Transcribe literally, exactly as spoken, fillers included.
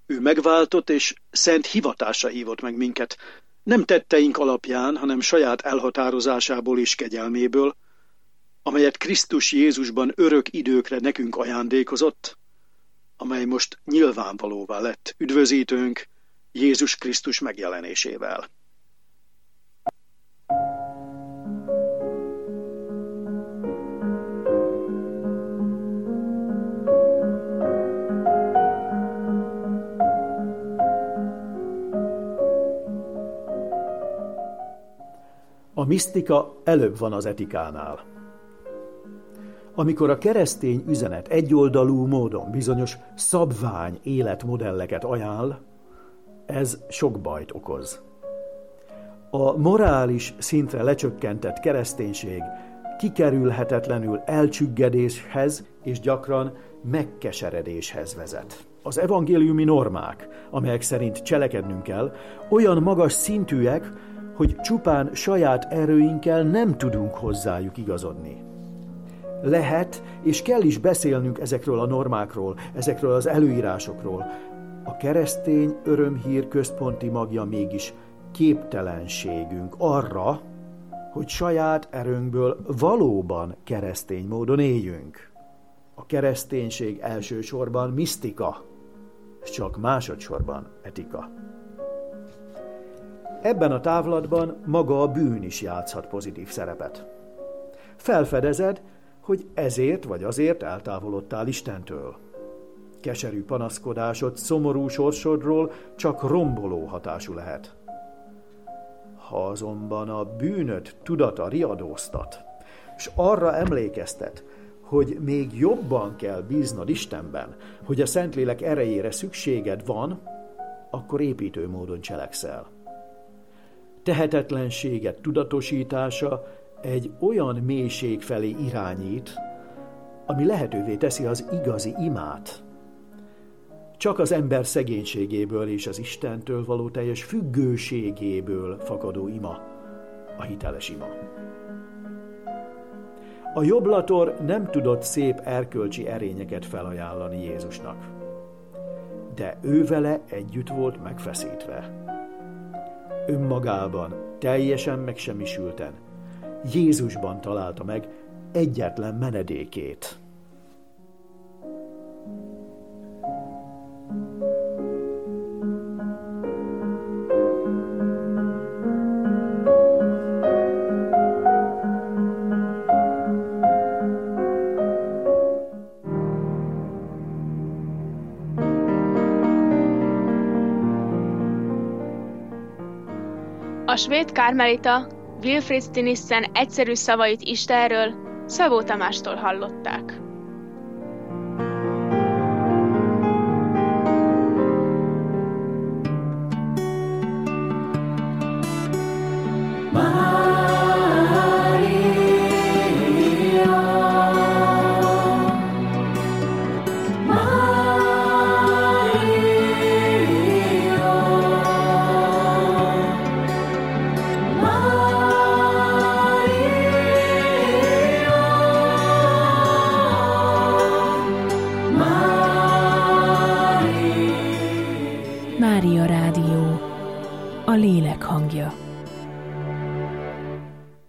Ő megváltott és szent hivatásra hívott meg minket, nem tetteink alapján, hanem saját elhatározásából és kegyelméből, amelyet Krisztus Jézusban örök időkre nekünk ajándékozott, amely most nyilvánvalóvá lett üdvözítőnk Jézus Krisztus megjelenésével. A misztika előbb van az etikánál. Amikor a keresztény üzenet egyoldalú módon bizonyos szabvány életmodelleket ajánl, ez sok bajt okoz. A morális szintre lecsökkentett kereszténység kikerülhetetlenül elcsüggedéshez és gyakran megkeseredéshez vezet. Az evangéliumi normák, amelyek szerint cselekednünk kell, olyan magas szintűek, hogy csupán saját erőinkkel nem tudunk hozzájuk igazodni. Lehet és kell is beszélnünk ezekről a normákról, ezekről az előírásokról. A keresztény örömhír központi magja mégis képtelenségünk arra, hogy saját erőnkből valóban keresztény módon éljünk. A kereszténység elsősorban misztika, csak másodszorban etika. Ebben a távlatban maga a bűn is játszhat pozitív szerepet. Felfedezed, hogy ezért vagy azért eltávolodtál Istentől. Keserű panaszkodásod, szomorú sorsodról csak romboló hatású lehet. Ha azonban a bűnöd tudata riadóztat, és arra emlékeztet, hogy még jobban kell bíznod Istenben, hogy a Szentlélek erejére szükséged van, akkor építő módon cselekszel. Tehetetlenséget tudatosítása egy olyan mélység felé irányít, ami lehetővé teszi az igazi imát. Csak az ember szegénységéből és az Istentől való teljes függőségéből fakadó ima, a hiteles ima. A jobblator nem tudott szép erkölcsi erényeket felajánlani Jézusnak, de ő vele együtt volt megfeszítve. Önmagában, teljesen megsemmisülten, Jézusban találta meg egyetlen menedékét. A svéd kármelita Wilfrid Stinissen egyszerű szavait Istenről Szabó Tamástól hallották. Mária Rádió, a lélek